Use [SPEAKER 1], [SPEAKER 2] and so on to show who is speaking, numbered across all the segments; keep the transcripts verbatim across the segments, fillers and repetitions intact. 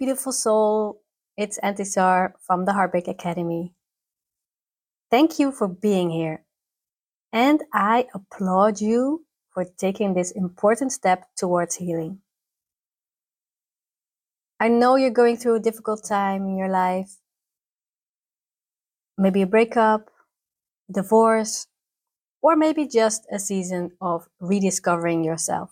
[SPEAKER 1] beautiful soul. It's Antisar from the Heartbreak Academy. Thank you for being here. And I applaud you for taking this important step towards healing. I know you're going through a difficult time in your life. Maybe a breakup, divorce, or maybe just a season of rediscovering yourself.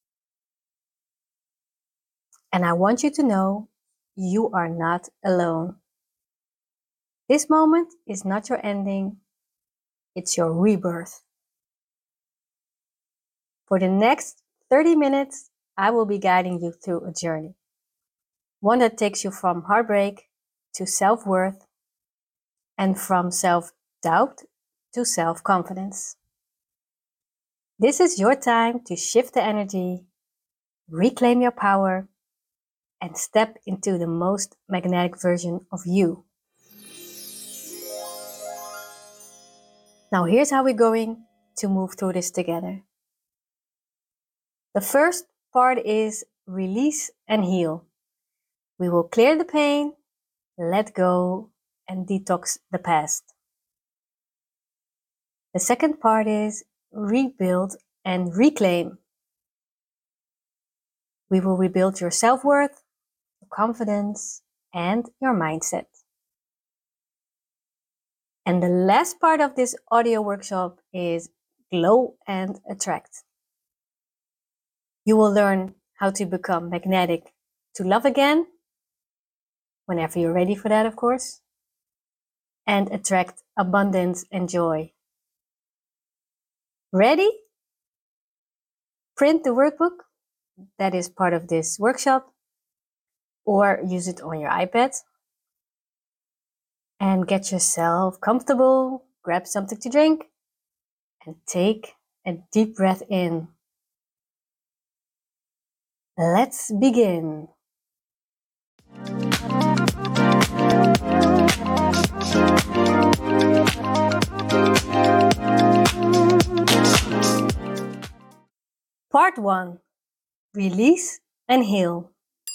[SPEAKER 1] And I want you to know you are not alone. This moment is not your ending, it's your rebirth. For the next thirty minutes, I will be guiding you through a journey. One that takes you from heartbreak to self-worth and from self-doubt to self-confidence. This is your time to shift the energy, reclaim your power, and step into the most magnetic version of you. Now here's how we're going to move through this together. The first part is release and heal. We will clear the pain, let go, and detox the past. The second part is rebuild and reclaim. We will rebuild your self-worth, your confidence, and your mindset. And the last part of this audio workshop is glow and attract. You will learn how to become magnetic to love again, whenever you're ready for that, of course, and attract abundance and joy. Ready? Print the workbook that is part of this workshop, or use it on your iPad. And get yourself comfortable, grab something to drink, and take a deep breath in. Let's begin. Part one. Release and heal.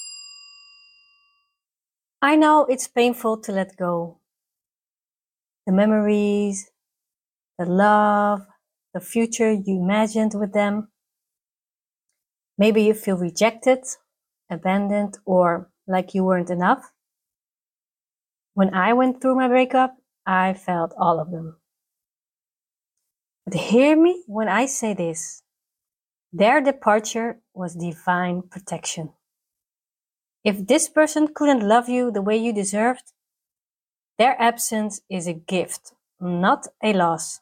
[SPEAKER 1] I know it's painful to let go. The memories, the love, the future you imagined with them. Maybe you feel rejected, abandoned, or like you weren't enough. When I went through my breakup, I felt all of them. But hear me when I say this. Their departure was divine protection. If this person couldn't love you the way you deserved, their absence is a gift, not a loss.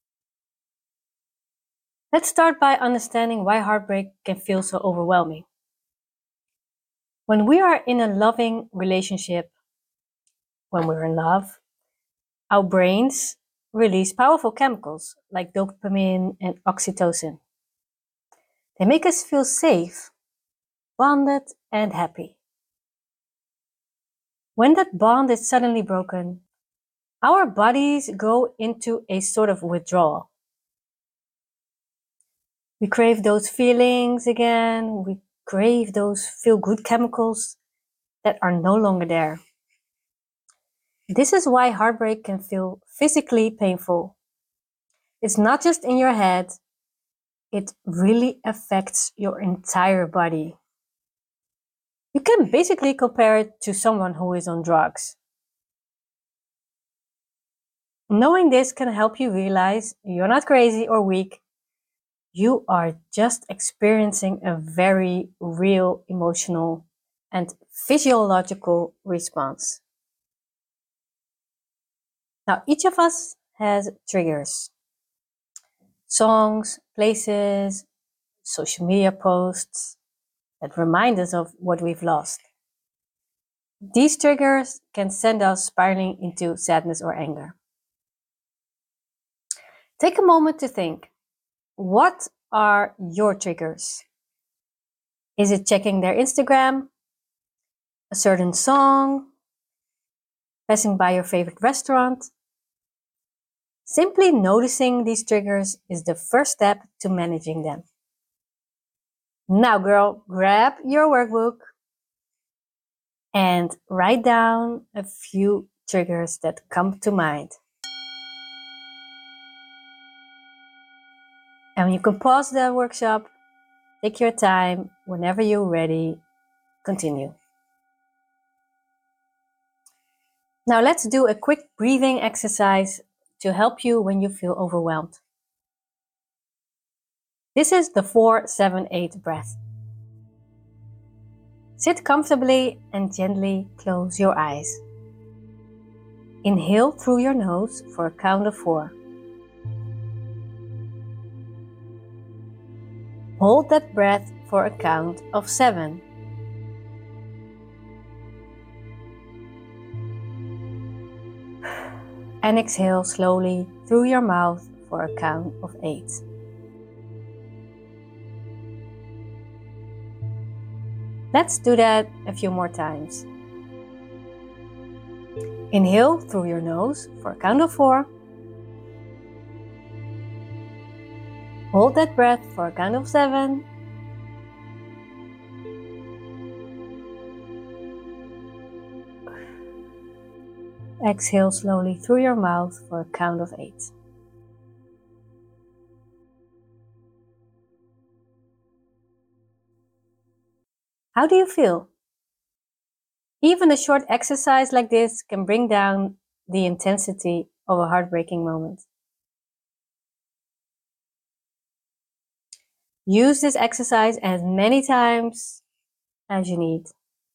[SPEAKER 1] Let's start by understanding why heartbreak can feel so overwhelming. When we are in a loving relationship, when we're in love, our brains release powerful chemicals like dopamine and oxytocin. They make us feel safe, bonded, and happy. When that bond is suddenly broken, our bodies go into a sort of withdrawal. We crave those feelings again, we crave those feel-good chemicals that are no longer there. This is why heartbreak can feel physically painful. It's not just in your head, it really affects your entire body. You can basically compare it to someone who is on drugs. Knowing this can help you realize you're not crazy or weak. You are just experiencing a very real emotional and physiological response. Now, each of us has triggers. Songs, places, social media posts that remind us of what we've lost. These triggers can send us spiraling into sadness or anger. Take a moment to think. What are your triggers? Is it checking their Instagram? A certain song? Passing by your favorite restaurant? Simply noticing these triggers is the first step to managing them. Now, girl, grab your workbook. and write down a few triggers that come to mind. And you can pause the workshop, take your time, whenever you're ready, continue. Now let's do a quick breathing exercise to help you when you feel overwhelmed. This is the four seven eight breath. Sit comfortably and gently close your eyes. Inhale through your nose for a count of four. Hold that breath for a count of seven. And exhale slowly through your mouth for a count of eight. Let's do that a few more times. Inhale through your nose for a count of four. Hold that breath for a count of seven. Exhale slowly through your mouth for a count of eight. How do you feel? Even a short exercise like this can bring down the intensity of a heartbreaking moment. Use this exercise as many times as you need.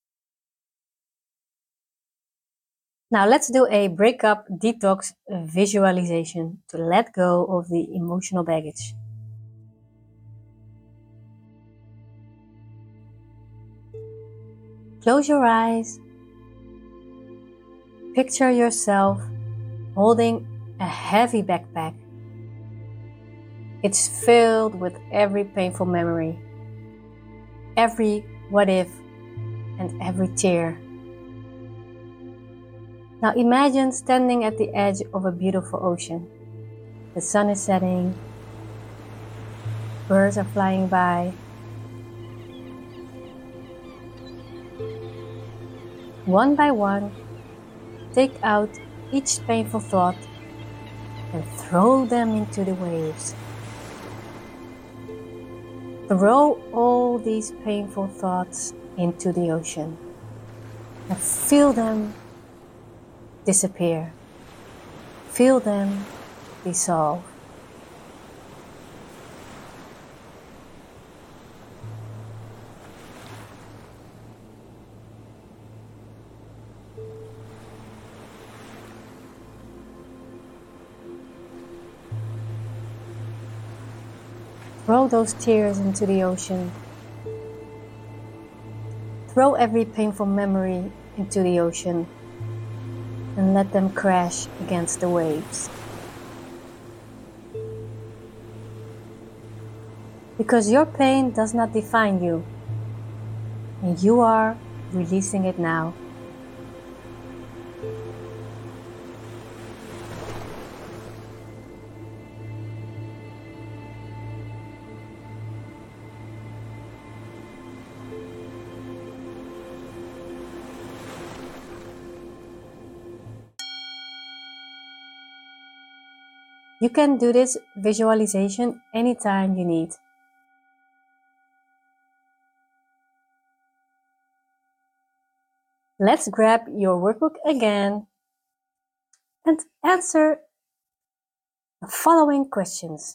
[SPEAKER 1] Now let's do a breakup detox visualization to let go of the emotional baggage. Close your eyes. Picture yourself holding a heavy backpack. It's filled with every painful memory, every what if, and every tear. Now imagine standing at the edge of a beautiful ocean. The sun is setting, birds are flying by. One by one, take out each painful thought and throw them into the waves. Throw all these painful thoughts into the ocean and feel them disappear. Feel them dissolve. Throw those tears into the ocean. Throw every painful memory into the ocean and let them crash against the waves. Because your pain does not define you, and you are releasing it now. You can do this visualization anytime you need. Let's grab your workbook again and answer the following questions.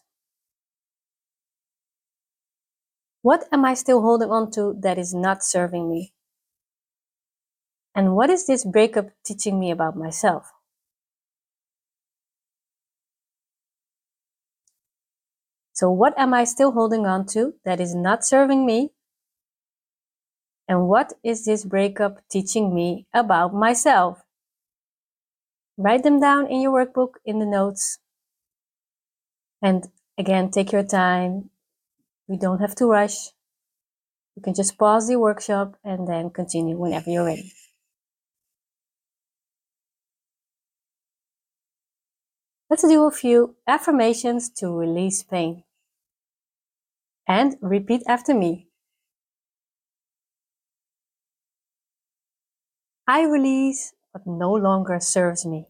[SPEAKER 1] What am I still holding on to that is not serving me? And what is this breakup teaching me about myself? So what am I still holding on to that is not serving me? And what is this breakup teaching me about myself? Write them down in your workbook in the notes. And again, take your time. We don't have to rush. You can just pause the workshop and then continue whenever you're ready. Let's do a few affirmations to release pain. And repeat after me. I release what no longer serves me.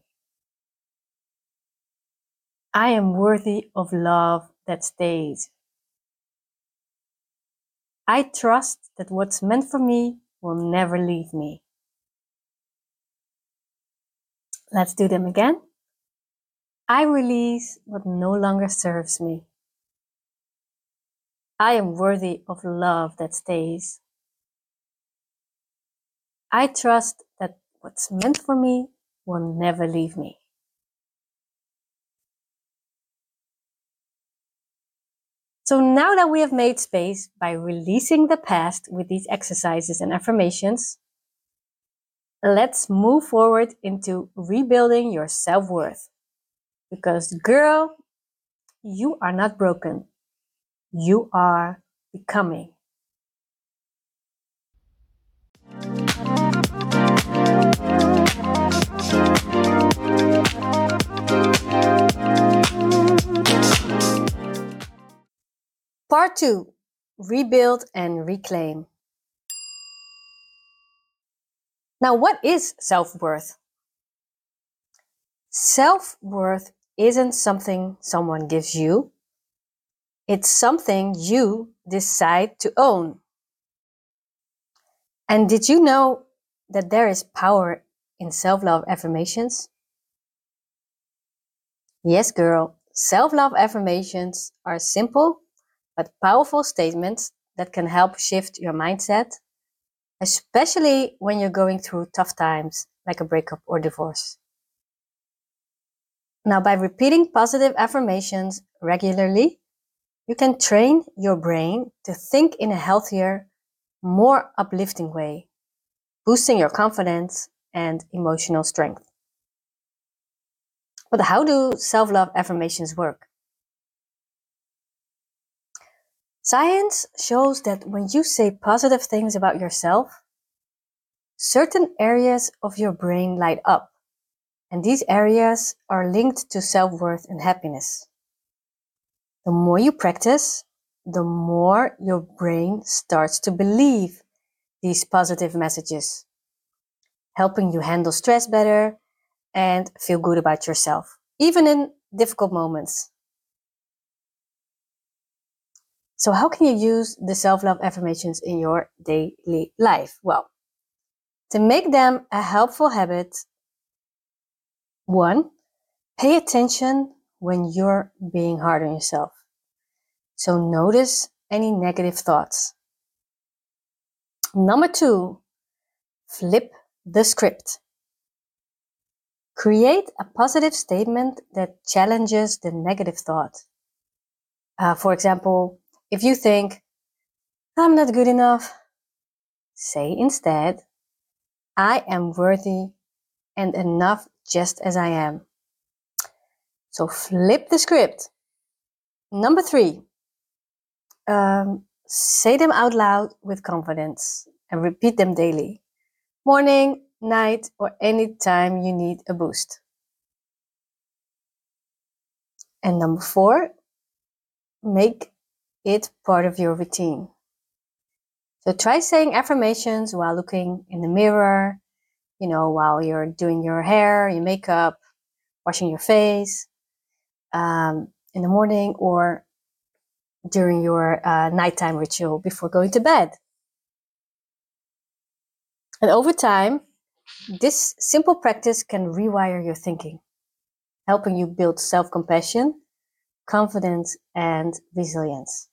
[SPEAKER 1] I am worthy of love that stays. I trust that what's meant for me will never leave me. Let's do them again. I release what no longer serves me. I am worthy of love that stays. I trust that what's meant for me will never leave me. So now that we have made space by releasing the past with these exercises and affirmations, let's move forward into rebuilding your self-worth. Because girl, you are not broken. You are becoming. Part two, rebuild and reclaim. Now, what is self-worth? Self-worth isn't something someone gives you. It's something you decide to own. And did you know that there is power in self-love affirmations? Yes, girl. Self-love affirmations are simple but powerful statements that can help shift your mindset, especially when you're going through tough times like a breakup or divorce. Now, by repeating positive affirmations regularly, you can train your brain to think in a healthier, more uplifting way, boosting your confidence and emotional strength. But how do self-love affirmations work? Science shows that when you say positive things about yourself, certain areas of your brain light up, and these areas are linked to self-worth and happiness. The more you practice, the more your brain starts to believe these positive messages, helping you handle stress better and feel good about yourself, even in difficult moments. So how can you use the self-love affirmations in your daily life? Well, to make them a helpful habit, one, pay attention when you're being hard on yourself. So notice any negative thoughts. Number two, flip the script. Create a positive statement that challenges the negative thought. Uh, for example, if you think, I'm not good enough, say instead, I am worthy and enough just as I am. So flip the script. Number three, um, say them out loud with confidence and repeat them daily. Morning, night, or any time you need a boost. And number four, make it part of your routine. So try saying affirmations while looking in the mirror, you know, while you're doing your hair, your makeup, washing your face, um, in the morning, or during your uh, nighttime ritual before going to bed. And over time, this simple practice can rewire your thinking, helping you build self-compassion, confidence, and resilience.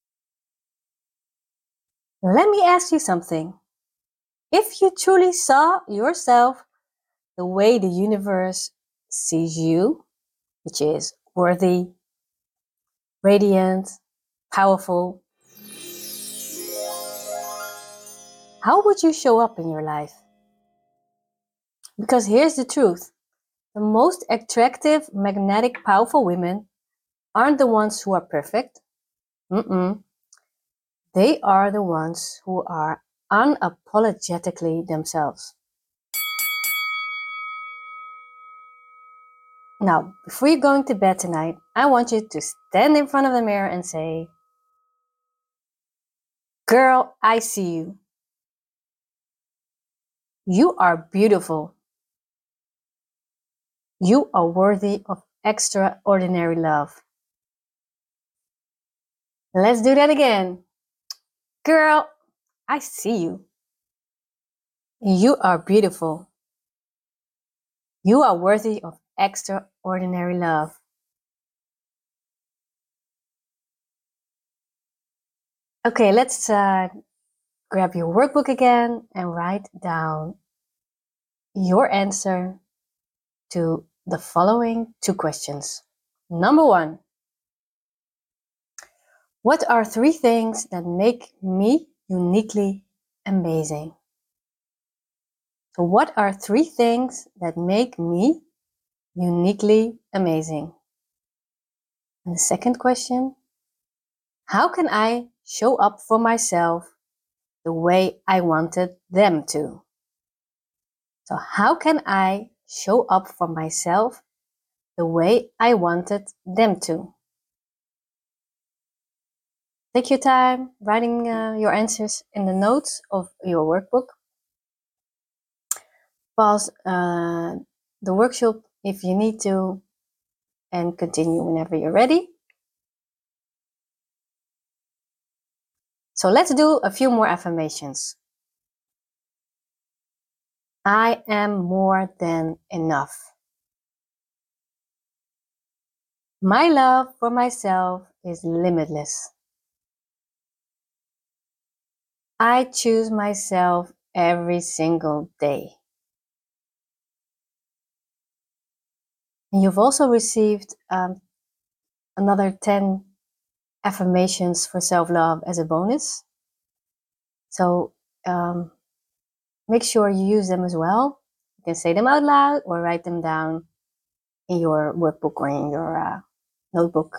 [SPEAKER 1] Let me ask you something. If you truly saw yourself the way the universe sees you, which is worthy, radiant, powerful, how would you show up in your life? Because here's the truth. The most attractive, magnetic, powerful women aren't the ones who are perfect. Mm-mm. They are the ones who are unapologetically themselves. Now, before you're going to bed tonight, I want you to stand in front of the mirror and say, girl, I see you. You are beautiful. You are worthy of extraordinary love. Let's do that again. Girl, I see you. You are beautiful. You are worthy of extraordinary love. Okay, let's uh, grab your workbook again and write down your answer to the following two questions. Number one, what are three things that make me uniquely amazing? So what are three things that make me uniquely amazing? And the second question, how can I show up for myself the way I wanted them to? So how can I show up for myself the way I wanted them to? Take your time writing uh, your answers in the notes of your workbook. Pause uh, the workshop if you need to and continue whenever you're ready. So let's do a few more affirmations. I am more than enough. My love for myself is limitless. I choose myself every single day. And you've also received um, another ten affirmations for self-love as a bonus. So um, make sure you use them as well. You can say them out loud or write them down in your workbook or in your uh, notebook.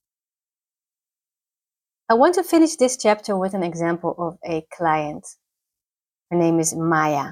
[SPEAKER 1] I want to finish this chapter with an example of a client. Her name is Maya.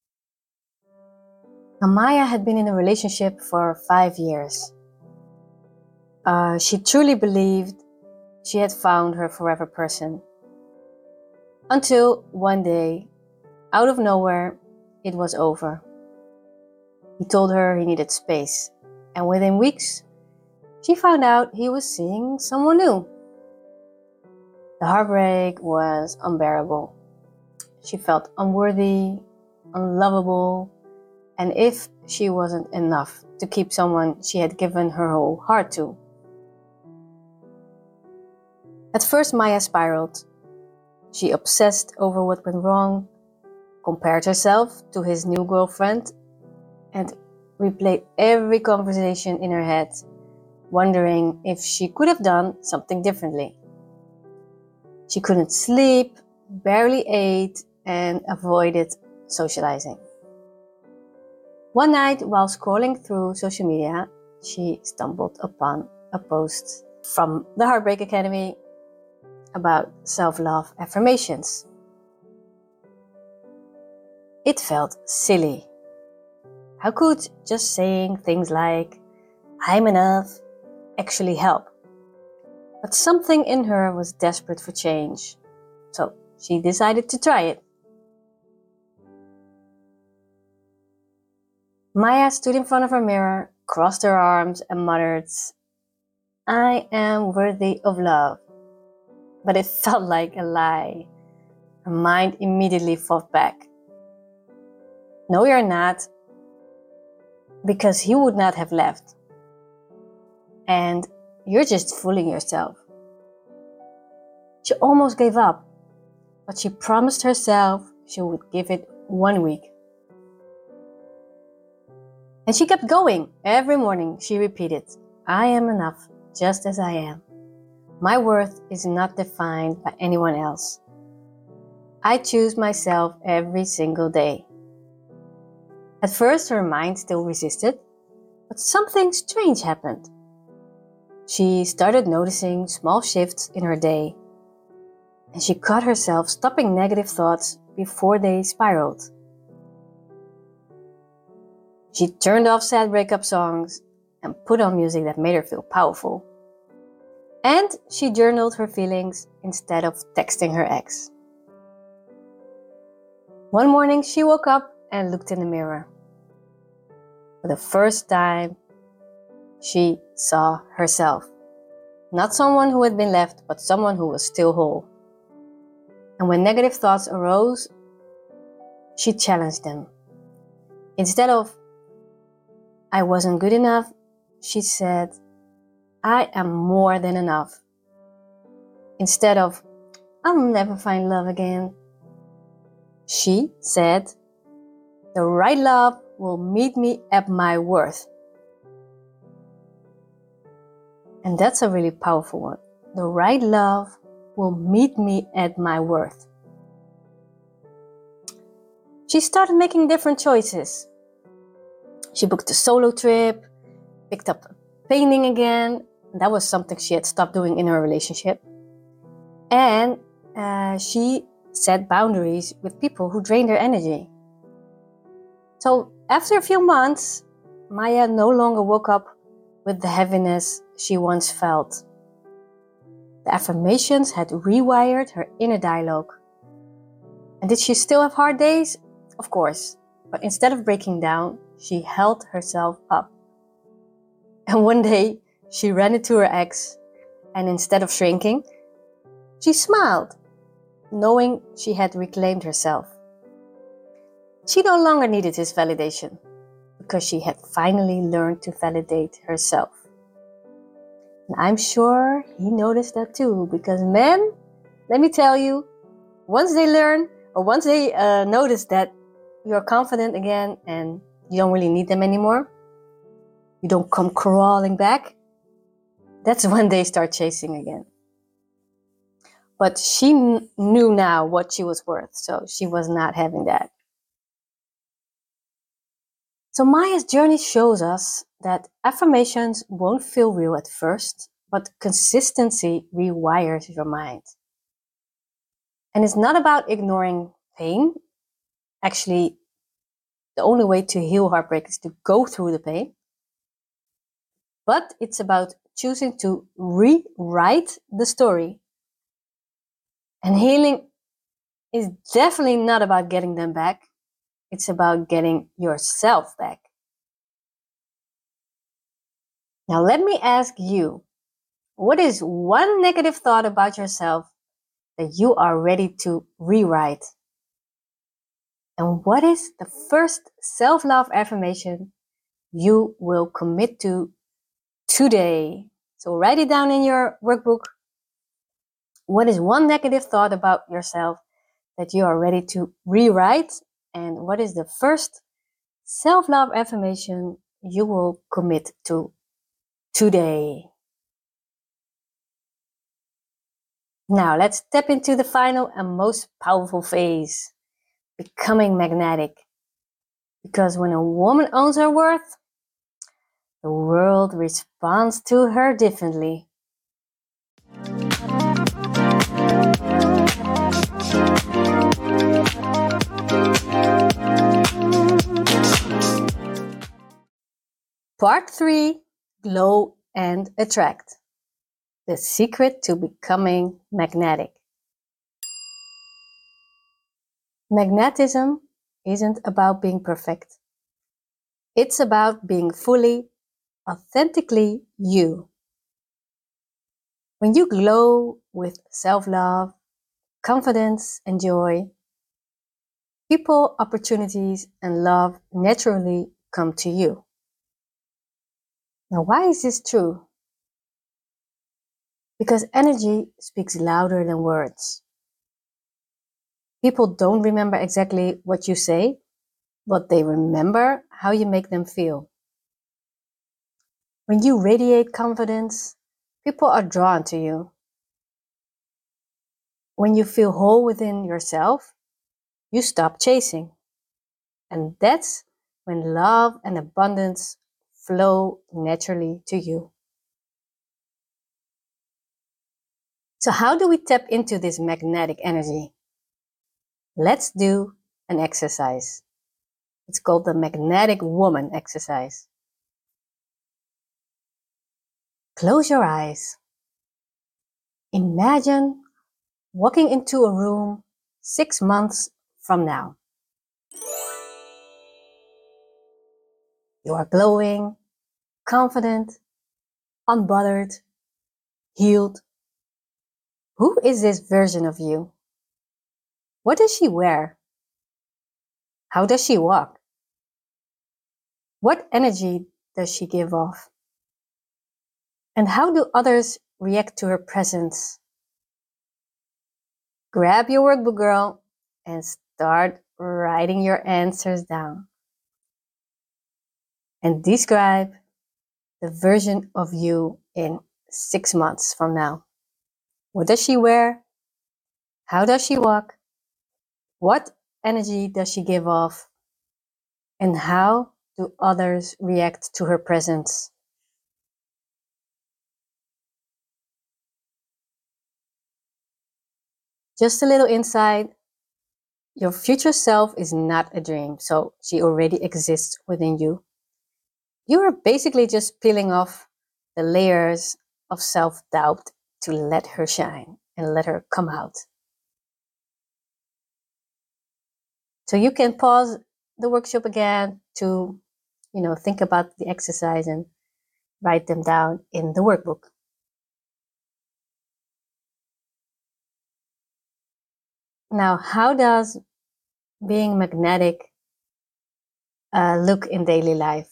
[SPEAKER 1] Now, Maya had been in a relationship for five years. Uh, she truly believed she had found her forever person. Until one day, out of nowhere, it was over. He told her he needed space, and within weeks, she found out he was seeing someone new. The heartbreak was unbearable. She felt unworthy, unlovable, and if she wasn't enough to keep someone she had given her whole heart to. At first, Maya spiraled. She obsessed over what went wrong, compared herself to his new girlfriend, and replayed every conversation in her head, wondering if she could have done something differently. She couldn't sleep, barely ate, and avoided socializing. One night, while scrolling through social media, she stumbled upon a post from the Heartbreak Academy about self-love affirmations. It felt silly. How could just saying things like, I'm enough, actually help? But something in her was desperate for change, so she decided to try it. Maya stood in front of her mirror, crossed her arms, and muttered, I am worthy of love. But it felt like a lie. Her mind immediately fought back. No, you're not, because he would not have left. And you're just fooling yourself. She almost gave up, but she promised herself she would give it one week. And she kept going. Every morning she repeated, I am enough, just as I am. My worth is not defined by anyone else. I choose myself every single day. At first her mind still resisted, but something strange happened. She started noticing small shifts in her day, and she caught herself stopping negative thoughts before they spiraled. She turned off sad breakup songs and put on music that made her feel powerful. And she journaled her feelings instead of texting her ex. One morning she woke up and looked in the mirror. For the first time, she saw herself. Not someone who had been left, but someone who was still whole. And when negative thoughts arose, she challenged them. Instead of, I wasn't good enough, she said, I am more than enough. Instead of, I'll never find love again, she said, the right love will meet me at my worth. And that's a really powerful one. The right love will meet me at my worth. She started making different choices. She booked a solo trip, picked up painting again. That was something she had stopped doing in her relationship. And uh, she set boundaries with people who drained her energy. So after a few months, Maya no longer woke up with the heaviness she once felt. The affirmations had rewired her inner dialogue. And did she still have hard days? Of course. But instead of breaking down, she held herself up. And one day, she ran into her ex, and instead of shrinking, she smiled, knowing she had reclaimed herself. She no longer needed his validation, because she had finally learned to validate herself. And I'm sure he noticed that too, because men, let me tell you, once they learn, or once they uh, notice that you're confident again and you don't really need them anymore, you don't come crawling back, that's when they start chasing again. But she kn- knew now what she was worth, so she was not having that. So Maya's journey shows us that affirmations won't feel real at first, but consistency rewires your mind. And it's not about ignoring pain. Actually, the only way to heal heartbreak is to go through the pain. But it's about choosing to rewrite the story. And healing is definitely not about getting them back. It's about getting yourself back. Now let me ask you, what is one negative thought about yourself that you are ready to rewrite? And what is the first self-love affirmation you will commit to today? So write it down in your workbook. What is one negative thought about yourself that you are ready to rewrite? And what is the first self-love affirmation you will commit to today? Now let's step into the final and most powerful phase, becoming magnetic. Because when a woman owns her worth, the world responds to her differently. Part three, Glow and Attract. The secret to becoming magnetic. Magnetism isn't about being perfect. It's about being fully, authentically you. When you glow with self-love, confidence, and joy, people, opportunities, and love naturally come to you. Now, why is this true? Because energy speaks louder than words. People don't remember exactly what you say, but they remember how you make them feel. When you radiate confidence, people are drawn to you. When you feel whole within yourself, you stop chasing. And that's when love and abundance flow naturally to you. So how do we tap into this magnetic energy? Let's do an exercise. It's called the Magnetic Woman exercise. Close your eyes. Imagine walking into a room six months from now. You are glowing, confident, unbothered, healed. Who is this version of you? What does she wear? How does she walk? What energy does she give off? And how do others react to her presence? Grab your workbook, girl, and start writing your answers down. And describe the version of you in six months from now. What does she wear? How does she walk? What energy does she give off? And how do others react to her presence? Just a little insight. Your future self is not a dream, so she already exists within you. You are basically just peeling off the layers of self-doubt to let her shine and let her come out. So you can pause the workshop again to, you know, think about the exercise and write them down in the workbook. Now, how does being magnetic uh, look in daily life?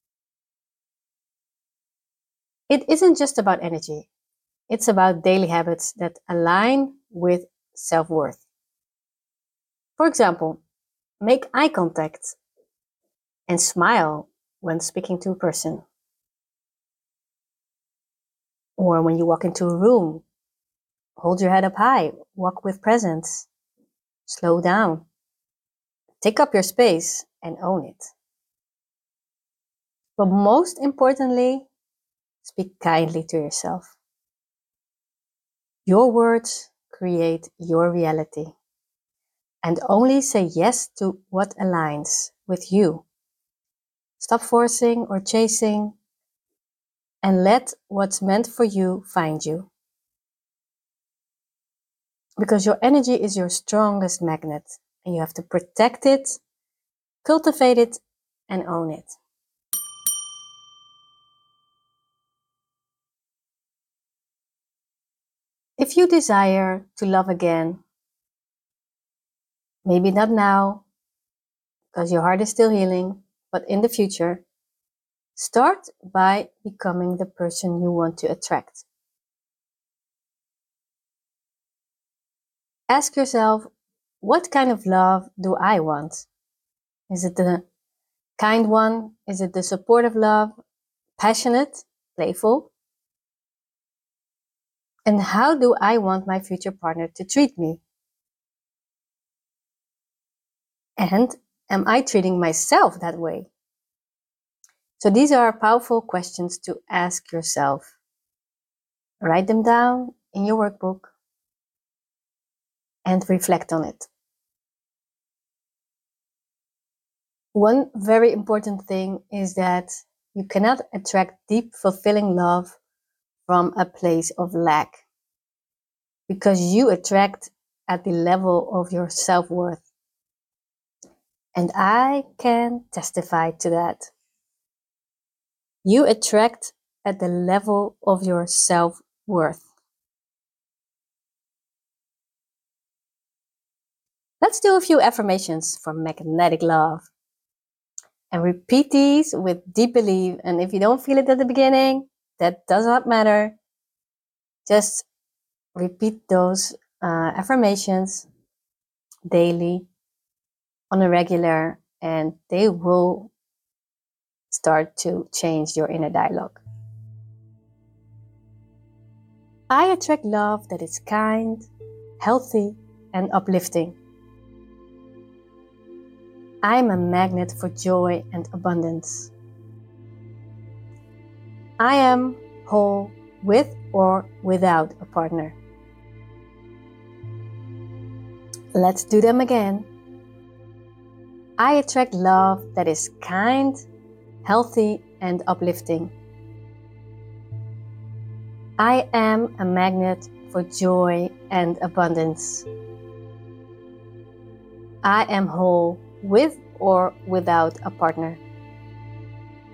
[SPEAKER 1] It isn't just about energy. It's about daily habits that align with self-worth. For example, make eye contact and smile when speaking to a person. Or when you walk into a room, hold your head up high, walk with presence, slow down, take up your space and own it. But most importantly, speak kindly to yourself. Your words create your reality. And only say yes to what aligns with you. Stop forcing or chasing, and let what's meant for you find you. Because your energy is your strongest magnet, and you have to protect it, cultivate it, and own it. If you desire to love again, maybe not now, because your heart is still healing, but in the future, start by becoming the person you want to attract. Ask yourself, what kind of love do I want? Is it the kind one? Is it the supportive love? Passionate? Playful? And how do I want my future partner to treat me? And am I treating myself that way? So these are powerful questions to ask yourself. Write them down in your workbook and reflect on it. One very important thing is that you cannot attract deep, fulfilling love from a place of lack, because you attract at the level of your self-worth. And I can testify to that. You attract at the level of your self-worth. Let's do a few affirmations for magnetic love. And repeat these with deep belief. And if you don't feel it at the beginning, that does not matter. Just repeat those uh, affirmations daily on a regular, and they will start to change your inner dialogue. I attract love that is kind, healthy, and uplifting. I am a magnet for joy and abundance. I am whole with or without a partner. Let's do them again. I attract love that is kind, healthy, and uplifting. I am a magnet for joy and abundance. I am whole with or without a partner.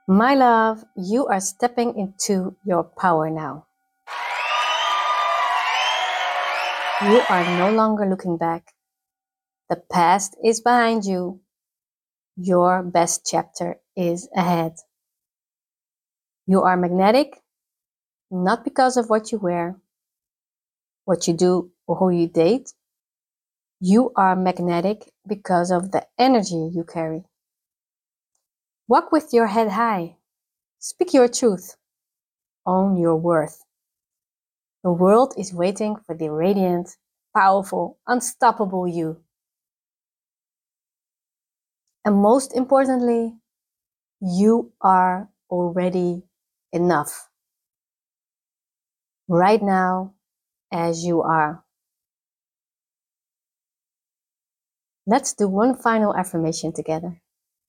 [SPEAKER 1] My love, you are stepping into your power now. You are no longer looking back. The past is behind you. Your best chapter is ahead. You are magnetic, not because of what you wear, what you do, or who you date. You are magnetic because of the energy you carry. Walk with your head high. Speak your truth. Own your worth. The world is waiting for the radiant, powerful, unstoppable you. And most importantly, you are already enough. Right now, as you are. Let's do one final affirmation together.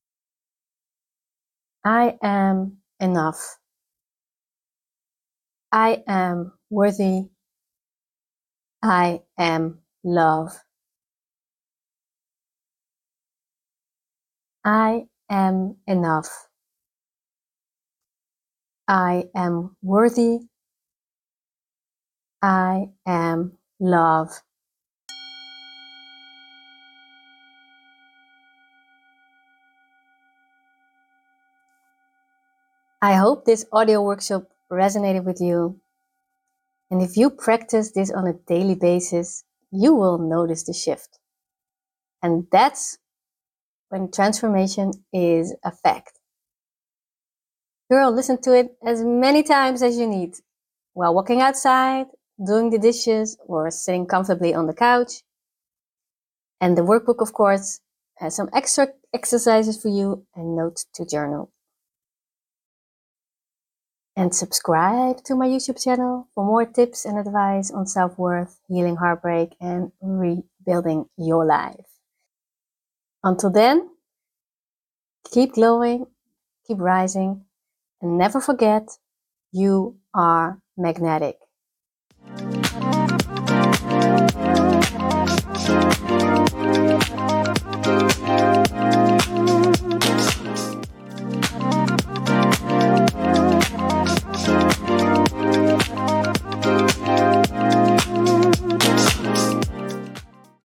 [SPEAKER 1] I am enough. I am worthy. I am love. I am enough. I am worthy. I am love. I hope this audio workshop resonated with you. And if you practice this on a daily basis, you will notice the shift. And that's when transformation is a fact. Girl, listen to it as many times as you need. While walking outside, doing the dishes, or sitting comfortably on the couch. And the workbook, of course, has some extra exercises for you and notes to journal. And subscribe to my YouTube channel for more tips and advice on self-worth, healing heartbreak, and rebuilding your life. Until then, keep glowing, keep rising, and never forget, you are magnetic.